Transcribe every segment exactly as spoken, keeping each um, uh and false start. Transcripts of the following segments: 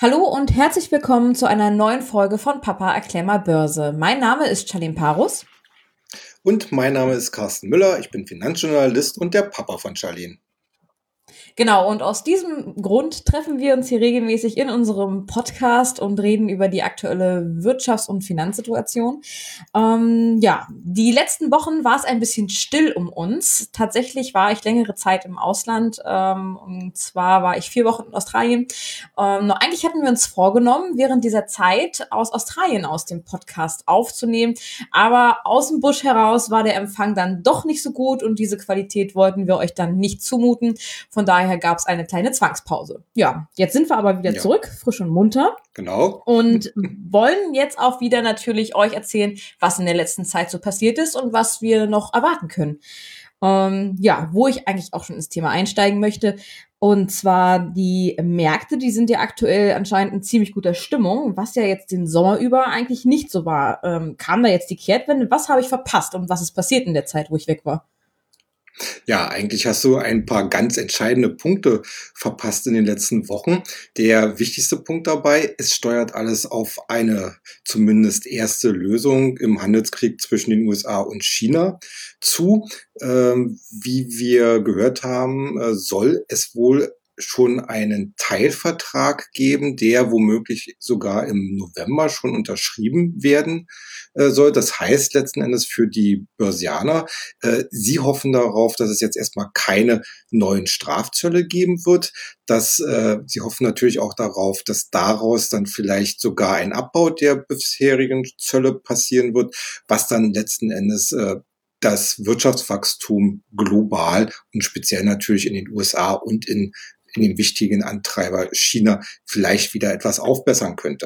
Hallo und herzlich willkommen zu einer neuen Folge von Papa erklär mal Börse. Mein Name ist Charlene Parus. Und mein Name ist Carsten Müller, ich bin Finanzjournalist und der Papa von Charlene. Genau, und aus diesem Grund treffen wir uns hier regelmäßig in unserem Podcast und reden über die aktuelle Wirtschafts- und Finanzsituation. Ähm, ja, die letzten Wochen war es ein bisschen still um uns. Tatsächlich war ich längere Zeit im Ausland, ähm, und zwar war ich vier Wochen in Australien. Ähm, noch, eigentlich hatten wir uns vorgenommen, während dieser Zeit aus Australien aus dem Podcast aufzunehmen, aber aus dem Busch heraus war der Empfang dann doch nicht so gut und diese Qualität wollten wir euch dann nicht zumuten. Von daher gab es eine kleine Zwangspause. Ja, jetzt sind wir aber wieder Ja. zurück, frisch und munter. Genau. Und wollen jetzt auch wieder natürlich euch erzählen, was in der letzten Zeit so passiert ist und was wir noch erwarten können. Ähm, ja, wo ich eigentlich auch schon ins Thema einsteigen möchte. Und zwar die Märkte, die sind ja aktuell anscheinend in ziemlich guter Stimmung, was ja jetzt den Sommer über eigentlich nicht so war. Ähm, kam da jetzt die Kehrtwende? Was habe ich verpasst und was ist passiert in der Zeit, wo ich weg war? Ja, eigentlich hast du ein paar ganz entscheidende Punkte verpasst in den letzten Wochen. Der wichtigste Punkt dabei, es steuert alles auf eine zumindest erste Lösung im Handelskrieg zwischen den U S A und China zu. Ähm, wie wir gehört haben, äh, soll es wohl schon einen Teilvertrag geben, der womöglich sogar im November schon unterschrieben werden äh, soll. Das heißt letzten Endes für die Börsianer, äh, sie hoffen darauf, dass es jetzt erstmal keine neuen Strafzölle geben wird. Dass, äh, sie hoffen natürlich auch darauf, dass daraus dann vielleicht sogar ein Abbau der bisherigen Zölle passieren wird, was dann letzten Endes äh, das Wirtschaftswachstum global und speziell natürlich in den U S A und in in dem wichtigen Antreiber China vielleicht wieder etwas aufbessern könnte.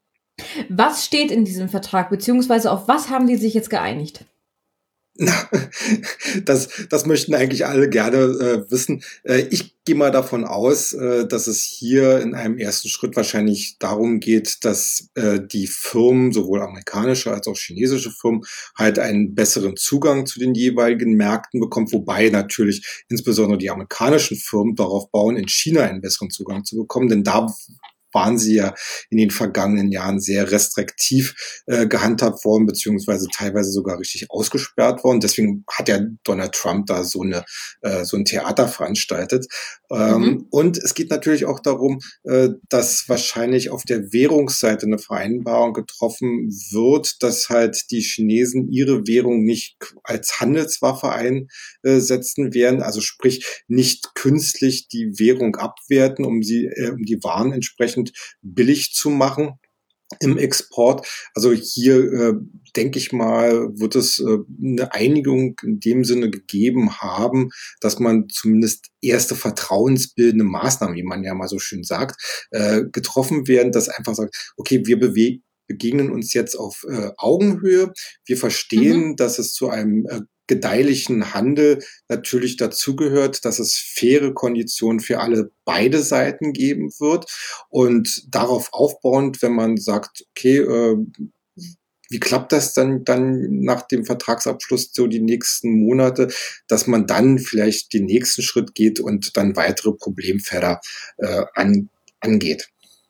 Was steht in diesem Vertrag, beziehungsweise auf was haben die sich jetzt geeinigt? Na, das, das möchten eigentlich alle gerne äh, wissen. Äh, ich gehe mal davon aus, äh, dass es hier in einem ersten Schritt wahrscheinlich darum geht, dass äh, die Firmen, sowohl amerikanische als auch chinesische Firmen, halt einen besseren Zugang zu den jeweiligen Märkten bekommen, wobei natürlich insbesondere die amerikanischen Firmen darauf bauen, in China einen besseren Zugang zu bekommen, denn da waren sie ja in den vergangenen Jahren sehr restriktiv äh, gehandhabt worden, beziehungsweise teilweise sogar richtig ausgesperrt worden. Deswegen hat ja Donald Trump da so eine äh, so ein Theater veranstaltet. Ähm, Mhm. und es geht natürlich auch darum, äh, dass wahrscheinlich auf der Währungsseite eine Vereinbarung getroffen wird, dass halt die Chinesen ihre Währung nicht als Handelswaffe einsetzen werden, also sprich nicht künstlich die Währung abwerten, um sie, äh, um die Waren entsprechend billig zu machen im Export. Also hier äh, denke ich mal, wird es äh, eine Einigung in dem Sinne gegeben haben, dass man zumindest erste vertrauensbildende Maßnahmen, wie man ja mal so schön sagt, äh, getroffen werden, dass einfach sagt, okay, wir bewegen begegnen uns jetzt auf äh, Augenhöhe. Wir verstehen, Mhm. dass es zu einem äh, gedeihlichen Handel natürlich dazugehört, dass es faire Konditionen für alle beide Seiten geben wird. Und darauf aufbauend, wenn man sagt, okay, äh, wie klappt das dann, dann nach dem Vertragsabschluss so die nächsten Monate, dass man dann vielleicht den nächsten Schritt geht und dann weitere Problemfelder äh, an, angeht.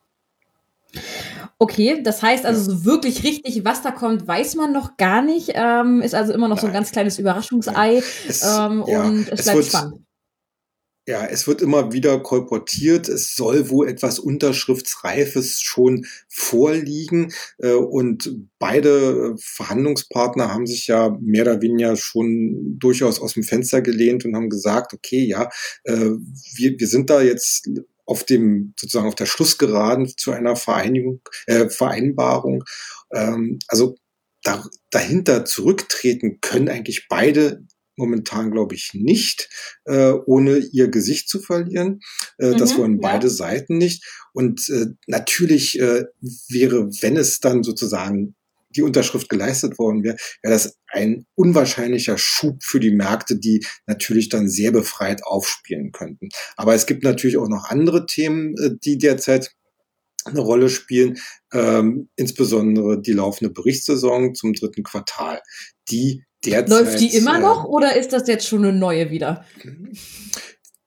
Okay, das heißt also Ja. so wirklich richtig, was da kommt, weiß man noch gar nicht. Ähm, ist also immer noch so ein Nein, ganz kleines nein. Überraschungsei, Es, ähm, ja, und es es bleibt wird, spannend. Ja, es wird immer wieder kolportiert, es soll wohl etwas Unterschriftsreifes schon vorliegen. Äh, und beide äh, Verhandlungspartner haben sich ja mehr oder weniger schon durchaus aus dem Fenster gelehnt und haben gesagt, okay, ja, äh, wir, wir sind da jetzt auf dem, sozusagen auf der Schlussgeraden zu einer Vereinigung, äh, Vereinbarung. Ähm, also da, dahinter zurücktreten können eigentlich beide momentan, glaube ich, nicht, äh, ohne ihr Gesicht zu verlieren. Äh, das Mhm, wollen beide ja. Seiten nicht. Und äh, natürlich äh, wäre, wenn es dann sozusagen die Unterschrift geleistet worden wäre, wäre das ein unwahrscheinlicher Schub für die Märkte, die natürlich dann sehr befreit aufspielen könnten. Aber es gibt natürlich auch noch andere Themen, äh, die derzeit eine Rolle spielen, ähm, insbesondere die laufende Berichtssaison zum dritten Quartal, die Läuft die derzeit immer äh, noch oder ist das jetzt schon eine neue wieder?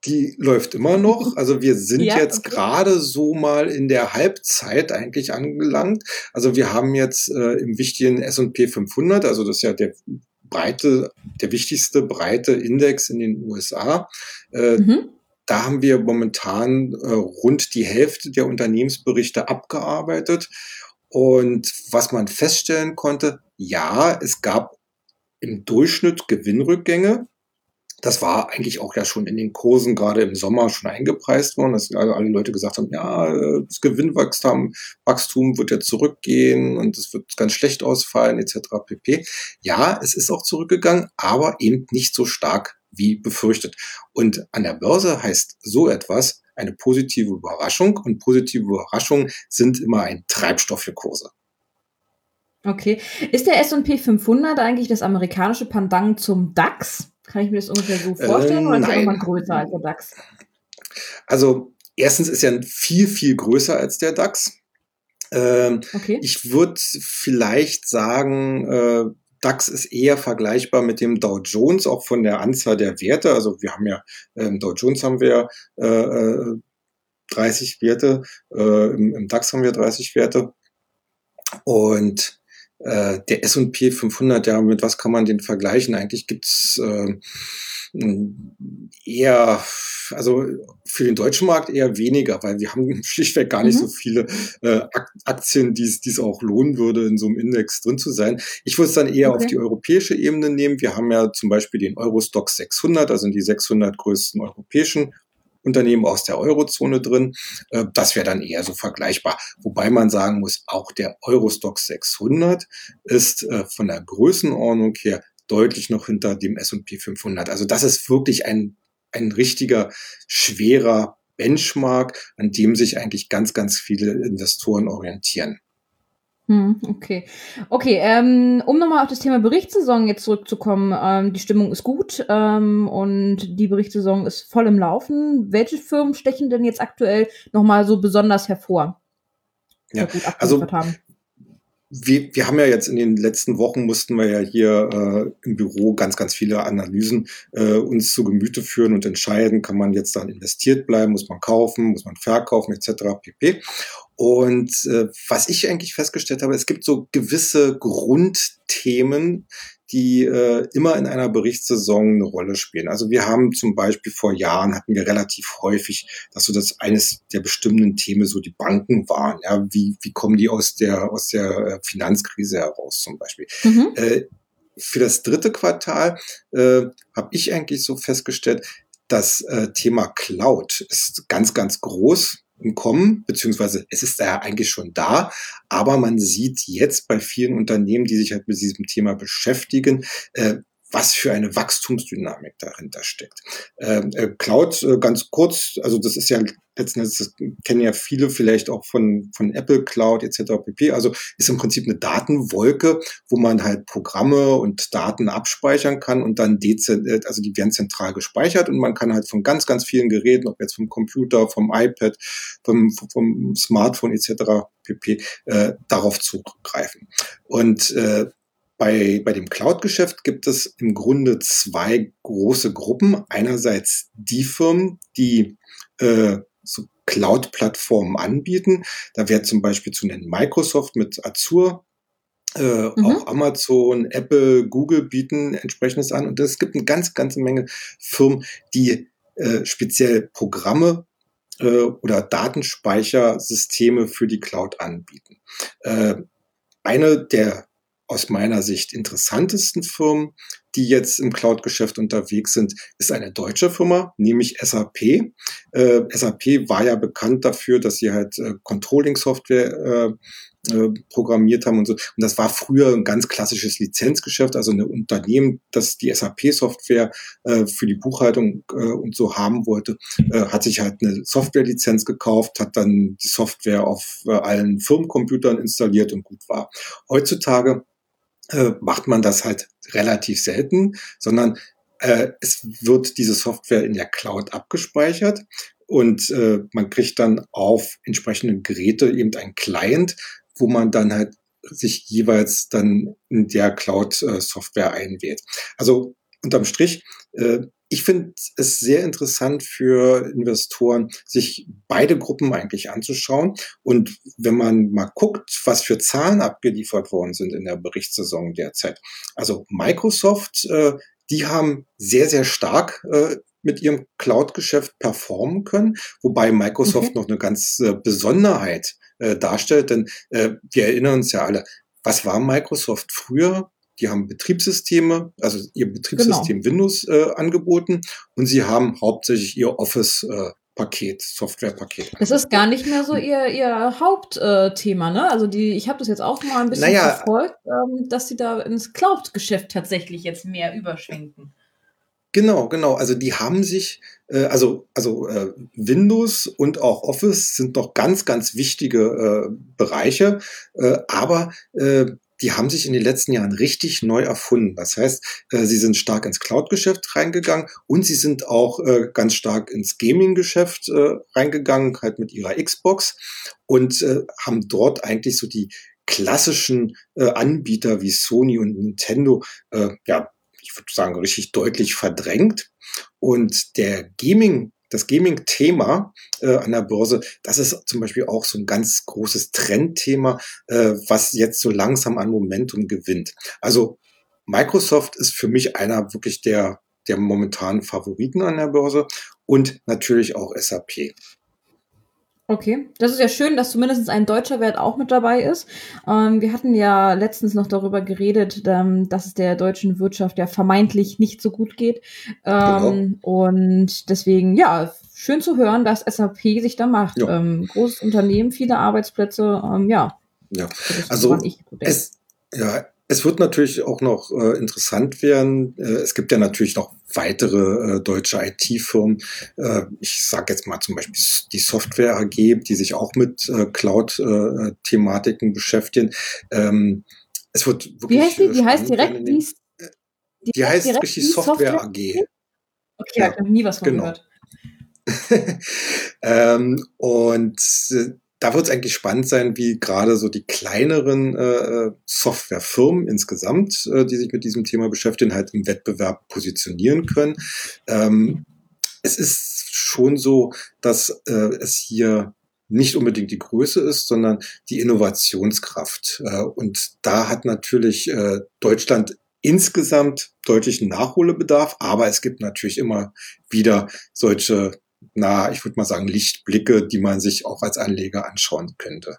Die läuft immer noch. Also wir sind Ja, jetzt okay. gerade so mal in der Halbzeit eigentlich angelangt. Also wir haben jetzt äh, im wichtigen S und P fünfhundert, also das ist ja der breite, der wichtigste breite Index in den U S A. Äh, Mhm. Da haben wir momentan äh, rund die Hälfte der Unternehmensberichte abgearbeitet. Und was man feststellen konnte, ja, es gab im Durchschnitt Gewinnrückgänge. Das war eigentlich auch ja schon in den Kursen gerade im Sommer schon eingepreist worden, dass also alle Leute gesagt haben, ja, das Gewinnwachstum Wachstum wird ja zurückgehen und es wird ganz schlecht ausfallen et cetera pp. Ja, es ist auch zurückgegangen, aber eben nicht so stark wie befürchtet. Und an der Börse heißt so etwas eine positive Überraschung, und positive Überraschungen sind immer ein Treibstoff für Kurse. Okay. Ist der S und P fünfhundert eigentlich das amerikanische Pendant zum DAX? Kann ich mir das ungefähr so vorstellen, Äh, oder ist der noch mal nein. größer als der DAX? Also erstens ist er viel, viel größer als der DAX. Ähm, Okay. ich würde vielleicht sagen, äh, DAX ist eher vergleichbar mit dem Dow Jones, auch von der Anzahl der Werte. Also wir haben ja, im Dow Jones haben wir äh, äh, dreißig Werte, äh, im, im DAX haben wir dreißig Werte. Und äh, der S und P fünfhundert, ja, mit was kann man den vergleichen? Eigentlich gibt's äh, eher, also für den deutschen Markt eher weniger, weil wir haben schlichtweg gar nicht so Mhm. viele äh, Aktien, die es auch lohnen würde, in so einem Index drin zu sein. Ich würde es dann eher auf die Okay. europäische Ebene nehmen. Wir haben ja zum Beispiel den Eurostoxx sechshundert, also die sechshundert größten europäischen Unternehmen aus der Eurozone drin. Äh, Das wäre dann eher so vergleichbar. Wobei man sagen muss, auch der Eurostoxx sechshundert ist äh, von der Größenordnung her deutlich noch hinter dem S und P fünfhundert. Also das ist wirklich ein, ein richtiger, schwerer Benchmark, an dem sich eigentlich ganz, ganz viele Investoren orientieren. Hm, okay. Okay, ähm, um nochmal auf das Thema Berichtssaison jetzt zurückzukommen, ähm, die Stimmung ist gut ähm, und die Berichtssaison ist voll im Laufen. Welche Firmen stechen denn jetzt aktuell nochmal so besonders hervor, Ja, oder gut abgeliefert also haben? wir, wir haben ja jetzt in den letzten Wochen mussten wir ja hier äh, im Büro ganz, ganz viele Analysen äh, uns zu Gemüte führen und entscheiden, kann man jetzt dann investiert bleiben, muss man kaufen, muss man verkaufen et cetera pp. Und äh, was ich eigentlich festgestellt habe, es gibt so gewisse Grundthemen, die äh, immer in einer Berichtssaison eine Rolle spielen. Also wir haben zum Beispiel vor Jahren hatten wir relativ häufig, dass so das eines der bestimmten Themen so die Banken waren. Ja, wie wie kommen die aus der aus der äh, Finanzkrise heraus zum Beispiel? Mhm. Äh, für das dritte Quartal äh, habe ich eigentlich so festgestellt, das äh, Thema Cloud ist ganz, ganz groß im Kommen, beziehungsweise es ist ja eigentlich schon da, aber man sieht jetzt bei vielen Unternehmen, die sich halt mit diesem Thema beschäftigen, äh, was für eine Wachstumsdynamik dahinter steckt. Ähm, äh, Cloud, äh, ganz kurz, also das ist ja letzten Endes, das kennen ja viele vielleicht auch von, von Apple Cloud et cetera pp. Also ist im Prinzip eine Datenwolke, wo man halt Programme und Daten abspeichern kann und dann dezent, also die werden zentral gespeichert und man kann halt von ganz, ganz vielen Geräten, ob jetzt vom Computer, vom iPad, vom, vom Smartphone et cetera pp. Äh, darauf zugreifen. Und äh, bei, bei dem Cloud-Geschäft gibt es im Grunde zwei große Gruppen. Einerseits die Firmen, die äh, so Cloud-Plattformen anbieten. Da wäre zum Beispiel zu nennen Microsoft mit Azure, äh, auch Mhm. Amazon, Apple, Google bieten entsprechendes an. Und es gibt eine ganz, ganze Menge Firmen, die äh, speziell Programme äh, oder Datenspeichersysteme für die Cloud anbieten. Äh, eine der aus meiner Sicht interessantesten Firmen, die jetzt im Cloud-Geschäft unterwegs sind, ist eine deutsche Firma, nämlich S A P. Äh, S A P war ja bekannt dafür, dass sie halt äh, Controlling-Software äh, äh, programmiert haben und so. Und das war früher ein ganz klassisches Lizenzgeschäft, also ein Unternehmen, das die S A P-Software äh, für die Buchhaltung äh, und so haben wollte, äh, hat sich halt eine Software-Lizenz gekauft, hat dann die Software auf äh, allen Firmencomputern installiert und gut war. Heutzutage äh, macht man das halt relativ selten, sondern äh, es wird diese Software in der Cloud abgespeichert und äh, man kriegt dann auf entsprechenden Geräte eben ein Client, wo man dann halt sich jeweils dann in der Cloud-Software einwählt. Also unterm Strich, äh, ich finde es sehr interessant für Investoren, sich beide Gruppen eigentlich anzuschauen. Und wenn man mal guckt, was für Zahlen abgeliefert worden sind in der Berichtssaison derzeit. Also Microsoft, äh, die haben sehr, sehr stark äh, mit ihrem Cloud-Geschäft performen können, wobei Microsoft Okay. noch eine ganz äh, Besonderheit äh, darstellt, denn äh, wir erinnern uns ja alle, was war Microsoft früher? Die haben Betriebssysteme, also ihr Genau. Betriebssystem Windows äh, angeboten und sie haben hauptsächlich ihr Office-Paket, Softwarepaket Das ist gar angeboten. nicht mehr so Und ihr, ihr Hauptthema, äh, Thema, ne? Also die, ich habe das jetzt auch mal ein bisschen naja, verfolgt, ähm, dass sie da ins Cloud-Geschäft tatsächlich jetzt mehr überschwenken. genau, genau. Also die haben sich, äh, also, also äh, Windows und auch Office sind noch ganz, ganz wichtige äh, Bereiche, äh, aber äh, die haben sich in den letzten Jahren richtig neu erfunden. Das heißt, äh, sie sind stark ins Cloud-Geschäft reingegangen und sie sind auch äh, ganz stark ins Gaming-Geschäft äh, reingegangen, halt mit ihrer Xbox und äh, haben dort eigentlich so die klassischen äh, Anbieter wie Sony und Nintendo äh, ja ich würde sagen, richtig deutlich verdrängt. Und der Gaming, das Gaming-Thema äh, an der Börse, das ist zum Beispiel auch so ein ganz großes Trendthema, äh, was jetzt so langsam an Momentum gewinnt. Also Microsoft ist für mich einer wirklich der, der momentanen Favoriten an der Börse und natürlich auch S A P. Okay, das ist ja schön, dass zumindest ein deutscher Wert auch mit dabei ist. Ähm, wir hatten ja letztens noch darüber geredet, ähm, dass es der deutschen Wirtschaft ja vermeintlich nicht so gut geht. Genau. Ähm, und deswegen, ja, schön zu hören, dass S A P sich da macht. Ja, Ähm, großes Unternehmen, viele Arbeitsplätze, ähm, ja, ja. so das, woran Also ich so denke. es, ja, es wird natürlich auch noch äh, interessant werden. Äh, es gibt ja natürlich noch weitere äh, deutsche I T-Firmen. Äh, ich sage jetzt mal zum Beispiel die Software A G, die sich auch mit äh, Cloud-Thematiken beschäftigen. Ähm, es wird Wie heißt wirklich die? äh, Die heißt spannend werden direkt in die, den. die Die heißt heißt direkt richtig die Software Software? A G. Okay, habe Ja, ich noch nie was von genau. gehört. ähm, und äh, da wird es eigentlich spannend sein, wie gerade so die kleineren äh, Softwarefirmen insgesamt, äh, die sich mit diesem Thema beschäftigen, halt im Wettbewerb positionieren können. Ähm, es ist schon so, dass äh, es hier nicht unbedingt die Größe ist, sondern die Innovationskraft. Äh, und da hat natürlich äh, Deutschland insgesamt deutlichen Nachholbedarf, aber es gibt natürlich immer wieder solche, na, ich würde mal sagen, Lichtblicke, die man sich auch als Anleger anschauen könnte.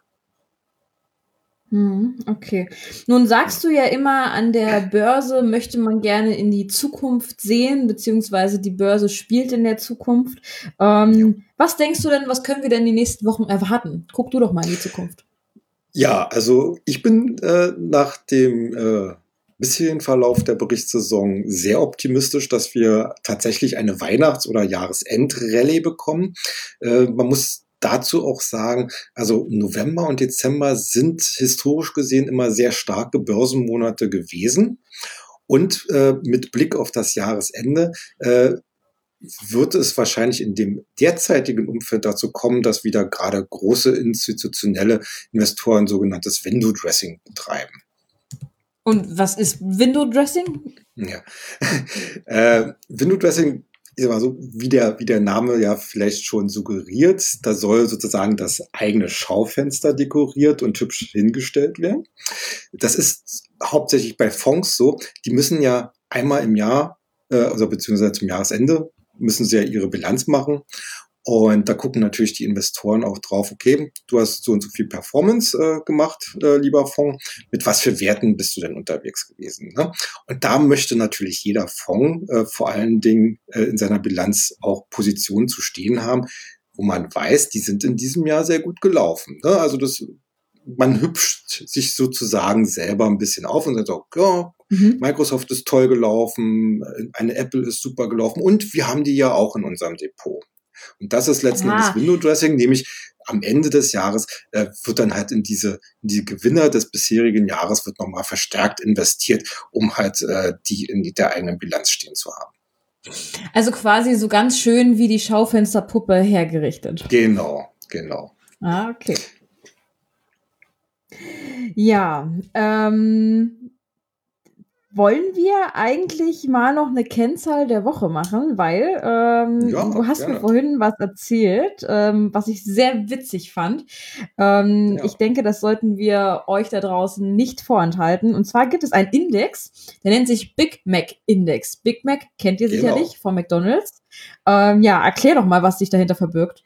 Mhm, okay. Nun sagst du ja immer, an der Börse möchte man gerne in die Zukunft sehen, beziehungsweise die Börse spielt in der Zukunft. Ja. Ähm, was denkst du denn, was können wir denn die nächsten Wochen erwarten? Guck du doch mal in die Zukunft. Ja, also ich bin äh, nach dem äh, bisherigen Verlauf der Berichtssaison sehr optimistisch, dass wir tatsächlich eine Weihnachts- oder Jahresendrallye bekommen. Äh, man muss dazu auch sagen, also November und Dezember sind historisch gesehen immer sehr starke Börsenmonate gewesen. Und äh, mit Blick auf das Jahresende äh, wird es wahrscheinlich in dem derzeitigen Umfeld dazu kommen, dass wieder gerade große institutionelle Investoren sogenanntes Window Dressing betreiben. Und was ist Window Dressing? Ja. äh, Window Dressing ist mal so, wie der, wie der Name ja vielleicht schon suggeriert, da soll sozusagen das eigene Schaufenster dekoriert und hübsch hingestellt werden. Das ist hauptsächlich bei Fonds so, die müssen ja einmal im Jahr, äh, also beziehungsweise zum Jahresende, müssen sie ja ihre Bilanz machen. Und da gucken natürlich die Investoren auch drauf, okay, du hast so und so viel Performance äh, gemacht, äh, lieber Fonds. Mit was für Werten bist du denn unterwegs gewesen? Ne? Und da möchte natürlich jeder Fonds äh, vor allen Dingen äh, in seiner Bilanz auch Positionen zu stehen haben, wo man weiß, die sind in diesem Jahr sehr gut gelaufen. Ne? Also das, man hübscht sich sozusagen selber ein bisschen auf und sagt, so, ja, Mhm. Microsoft ist toll gelaufen, eine Apple ist super gelaufen und wir haben die ja auch in unserem Depot. Und das ist letzten Endes Ah, Window Dressing, nämlich am Ende des Jahres äh, wird dann halt in diese, in die Gewinner des bisherigen Jahres wird nochmal verstärkt investiert, um halt äh, die in der eigenen Bilanz stehen zu haben. also quasi so ganz schön wie die Schaufensterpuppe hergerichtet. Genau, genau. Ah, okay. Ja, ähm, wollen wir eigentlich mal noch eine Kennzahl der Woche machen? Weil ähm, Ja, du hast mir gerne. vorhin was erzählt, ähm, was ich sehr witzig fand. Ähm, Ja, ich denke, das sollten wir euch da draußen nicht vorenthalten. Und zwar gibt es einen Index, der nennt sich Big Mac Index. Big Mac kennt ihr genau. sicherlich von McDonald's. Ähm, ja, erklär doch mal, was sich dahinter verbirgt.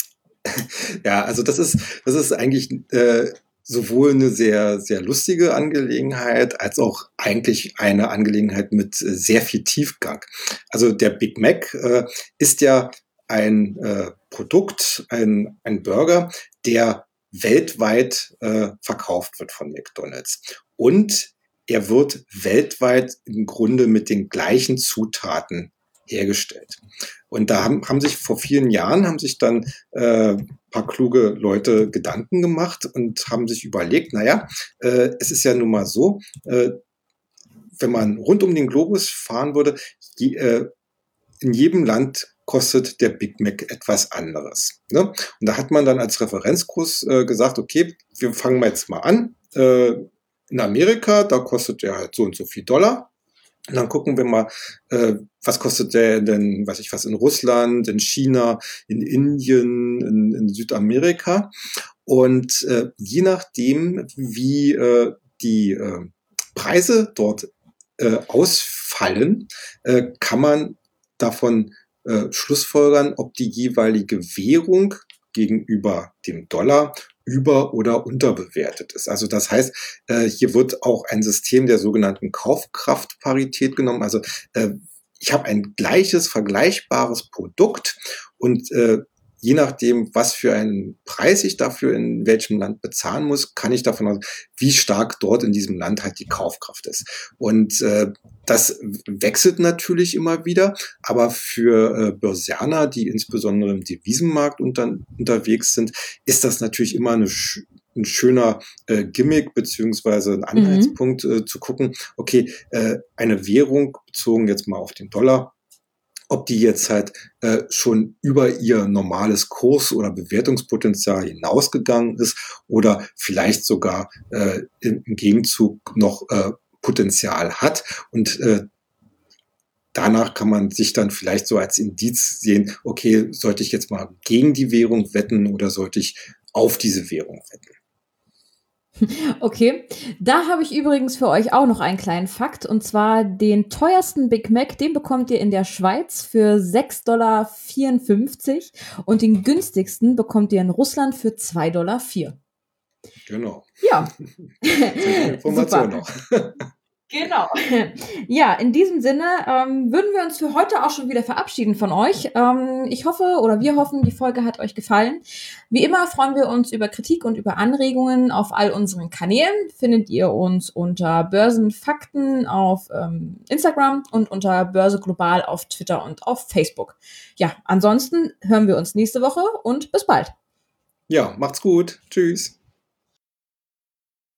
Ja, also das ist, das ist eigentlich äh, sowohl eine sehr, sehr lustige Angelegenheit, als auch eigentlich eine Angelegenheit mit äh, sehr viel Tiefgang. Also der Big Mac äh, ist ja ein äh, Produkt, ein, ein Burger, der weltweit äh, verkauft wird von McDonald's. Und er wird weltweit im Grunde mit den gleichen Zutaten hergestellt. Und da haben, haben sich vor vielen Jahren haben sich dann äh, paar kluge Leute Gedanken gemacht und haben sich überlegt, naja, äh, es ist ja nun mal so, äh, wenn man rund um den Globus fahren würde, je, äh, in jedem Land kostet der Big Mac etwas anderes. Ne? Und da hat man dann als Referenzkurs äh, gesagt, okay, wir fangen mal jetzt mal an. Äh, in Amerika, da kostet der halt so und so viel Dollar. Und dann gucken wir mal, äh, was kostet der denn, weiß ich was, in Russland, in China, in Indien, in, in Südamerika. Und äh, je nachdem, wie äh, die äh, Preise dort äh, ausfallen, äh, kann man davon äh, schlussfolgern, ob die jeweilige Währung gegenüber dem Dollar über- oder unterbewertet ist. Also das heißt, äh, hier wird auch ein System der sogenannten Kaufkraftparität genommen. Also äh, ich habe ein gleiches, vergleichbares Produkt und äh, je nachdem, was für einen Preis ich dafür in welchem Land bezahlen muss, kann ich davon aus, wie stark dort in diesem Land halt die Kaufkraft ist. Und äh, das wechselt natürlich immer wieder, aber für äh, Börsianer, die insbesondere im Devisenmarkt unter, unterwegs sind, ist das natürlich immer eine, ein schöner äh, Gimmick beziehungsweise ein Mhm. Anhaltspunkt äh, zu gucken, okay, äh, eine Währung bezogen jetzt mal auf den Dollar, ob die jetzt halt äh, schon über ihr normales Kurs- oder Bewertungspotenzial hinausgegangen ist oder vielleicht sogar äh, im, im Gegenzug noch äh, Potenzial hat. Und äh, danach kann man sich dann vielleicht so als Indiz sehen, okay, sollte ich jetzt mal gegen die Währung wetten oder sollte ich auf diese Währung wetten? Okay, da habe ich übrigens für euch auch noch einen kleinen Fakt. Und zwar den teuersten Big Mac, den bekommt ihr in der Schweiz für sechs Komma vierundfünfzig Dollar und den günstigsten bekommt ihr in Russland für zwei Komma vier Dollar. Genau. Ja, Solche super. Informationen noch. Genau. Ja, in diesem Sinne ähm, würden wir uns für heute auch schon wieder verabschieden von euch. Ähm, ich hoffe oder wir hoffen, die Folge hat euch gefallen. Wie immer freuen wir uns über Kritik und über Anregungen auf all unseren Kanälen. Findet ihr uns unter Börsenfakten auf ähm, Instagram und unter Börse Global auf Twitter und auf Facebook. Ja, ansonsten hören wir uns nächste Woche und bis bald. Ja, macht's gut. Tschüss.